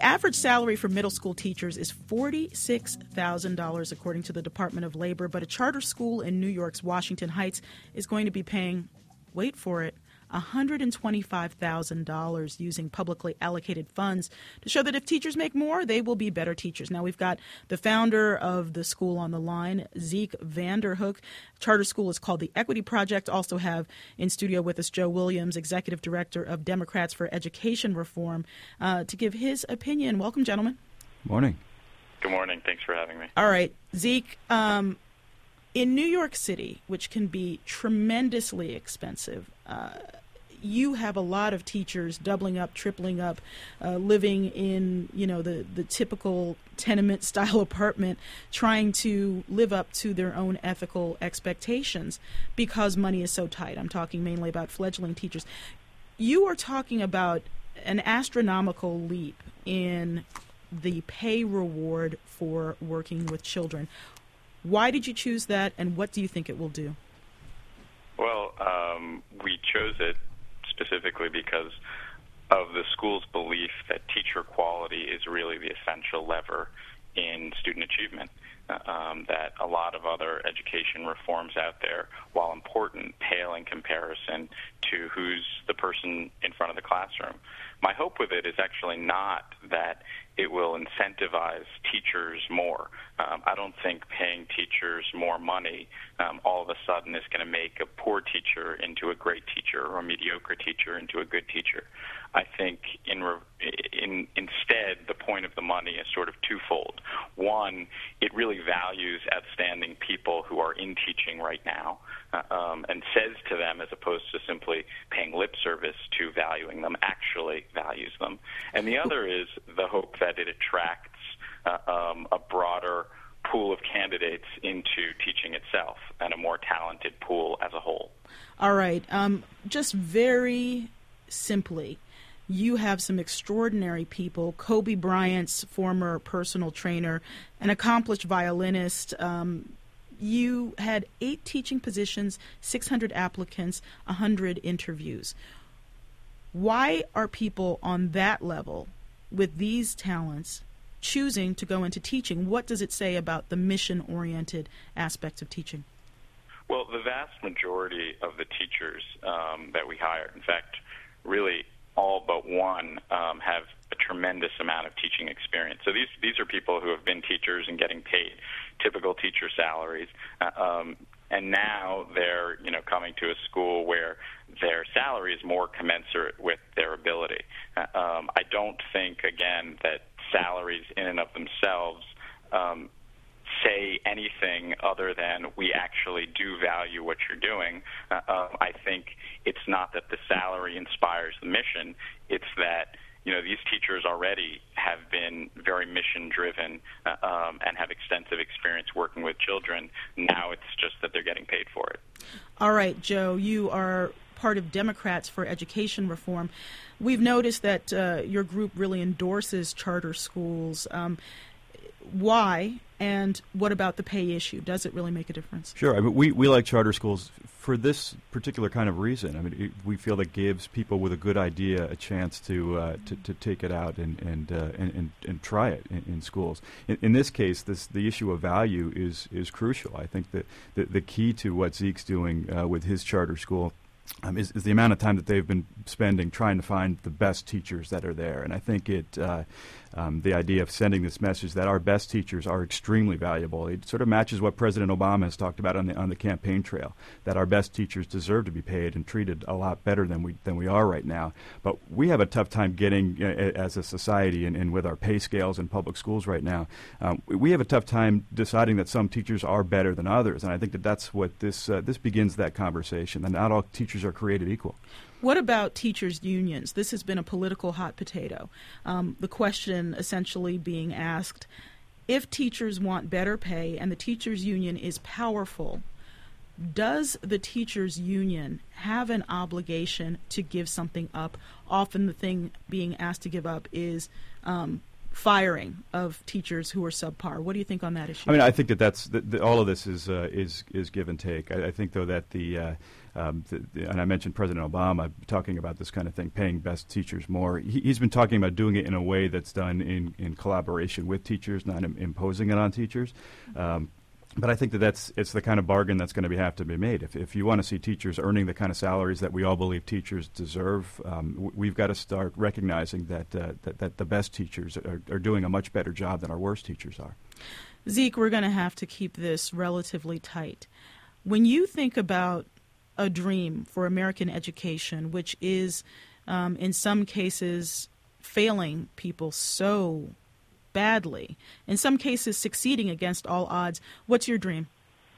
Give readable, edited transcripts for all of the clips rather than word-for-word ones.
average salary for middle school teachers is $46,000, according to the Department of Labor, but a charter school in New York's Washington Heights is going to be paying, wait for it, $125,000 using publicly allocated funds to show that if teachers make more, they will be better teachers. Now, we've got the founder of the school on the line, Zeke Vanderhook. Charter school is called the Equity Project. Also have in studio with us Joe Williams, Executive Director of Democrats for Education Reform, to give his opinion. Welcome, gentlemen. Morning. Good morning. Thanks for having me. All right. Zeke, in New York City, which can be tremendously expensive, you have a lot of teachers doubling up, tripling up, living in, the typical tenement-style apartment, trying to live up to their own ethical expectations because money is so tight. I'm talking mainly about fledgling teachers. You are talking about an astronomical leap in the pay reward for working with children. Why did you choose that, and what do you think it will do? Well, we chose it specifically because of the school's belief that teacher quality is really the essential lever in student achievement. That a lot of other education reforms out there, while important, pale in comparison to who's the person in front of the classroom. My hope with it is actually not that it will incentivize teachers more. I don't think paying teachers more money all of a sudden is going to make a poor teacher into a great teacher or a mediocre teacher into a good teacher. I think instead the point of the money is sort of twofold. One, it really values outstanding people who are in teaching right now and says to them, as opposed to simply paying lip service to valuing them, actually values them. And the other is the hope that it attracts a broader pool of candidates into teaching itself and a more talented pool as a whole. All right. Just very simply, you have some extraordinary people. Kobe Bryant's former personal trainer, an accomplished violinist. You had 8 teaching positions, 600 applicants, 100 interviews. Why are people on that level with these talents choosing to go into teaching? What does it say about the mission-oriented aspects of teaching? Well, the vast majority of the teachers that we hire, in fact, really all but one, have a tremendous amount of teaching experience. So these are people who have been teachers and getting paid typical teacher salaries, and now they're coming to a school where their salary is more commensurate with their ability. I don't think, again, that salaries in and of themselves say anything other than we actually do value what you're doing. I think it's not that the salary inspires the mission. It's that these teachers already have been very mission-driven and have extensive experience working with children. Now it's just that they're getting paid for it. All right, Joe, you are part of Democrats for Education Reform. We've noticed that your group really endorses charter schools. Why, and what about the pay issue? Does it really make a difference? Sure. I mean, we like charter schools for this particular kind of reason. I mean, we feel it gives people with a good idea a chance to take it out and try it in schools. In this case, the issue of value is crucial. I think that the key to what Zeke's doing with his charter school is the amount of time that they've been spending trying to find the best teachers that are there. And I think the idea of sending this message that our best teachers are extremely valuable, it sort of matches what President Obama has talked about on the campaign trail, that our best teachers deserve to be paid and treated a lot better than we are right now. But we have a tough time getting, as a society and with our pay scales in public schools right now, we have a tough time deciding that some teachers are better than others. And I think that's what this begins that conversation, that not all teachers are created equal. What about teachers' unions? This has been a political hot potato. The question essentially being asked, if teachers want better pay and the teachers' union is powerful, does the teachers' union have an obligation to give something up? Often the thing being asked to give up is firing of teachers who are subpar. What do you think on that issue? I mean, I think that's all of this is give and take. I think, though, that and I mentioned President Obama talking about this kind of thing, paying best teachers more. He's been talking about doing it in a way that's done in collaboration with teachers, not imposing it on teachers. But I think it's the kind of bargain that's going to have to be made. If you want to see teachers earning the kind of salaries that we all believe teachers deserve, we've got to start recognizing that the best teachers are doing a much better job than our worst teachers are. Zeke, we're going to have to keep this relatively tight. When you think about a dream for American education, which is in some cases failing people so badly, in some cases succeeding against all odds, what's your dream?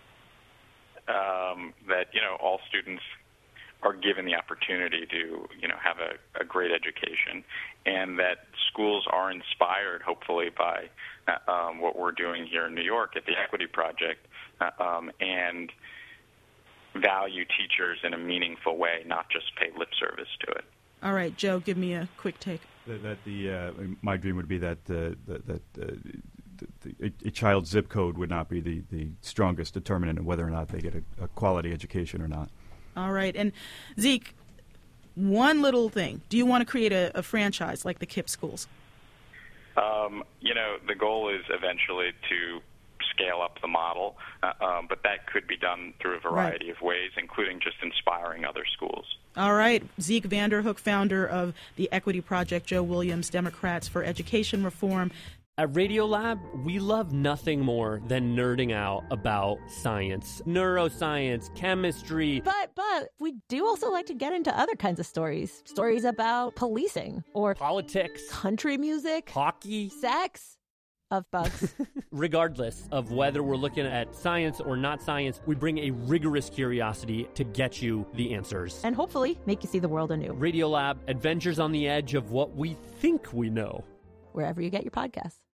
That all students are given the opportunity to have a great education, and that schools are inspired, hopefully, by what we're doing here in New York at the Equity Project, and value teachers in a meaningful way, not just pay lip service to it. All right, Joe, give me a quick take. My dream would be that a child's zip code would not be the strongest determinant of whether or not they get a quality education or not. All right. And Zeke, one little thing. Do you want to create a franchise like the KIPP schools? The goal is eventually to scale up the model, but that could be done through a variety of ways, including just inspiring other schools. All right. Zeke Vanderhook, founder of the Equity Project, Joe Williams, Democrats for Education Reform. At Radiolab, we love nothing more than nerding out about science, neuroscience, chemistry. But we do also like to get into other kinds of stories. Stories about policing or politics, country music, hockey, sex. Of bugs. Regardless of whether we're looking at science or not science, we bring a rigorous curiosity to get you the answers. And hopefully make you see the world anew. Radiolab, adventures on the edge of what we think we know. Wherever you get your podcasts.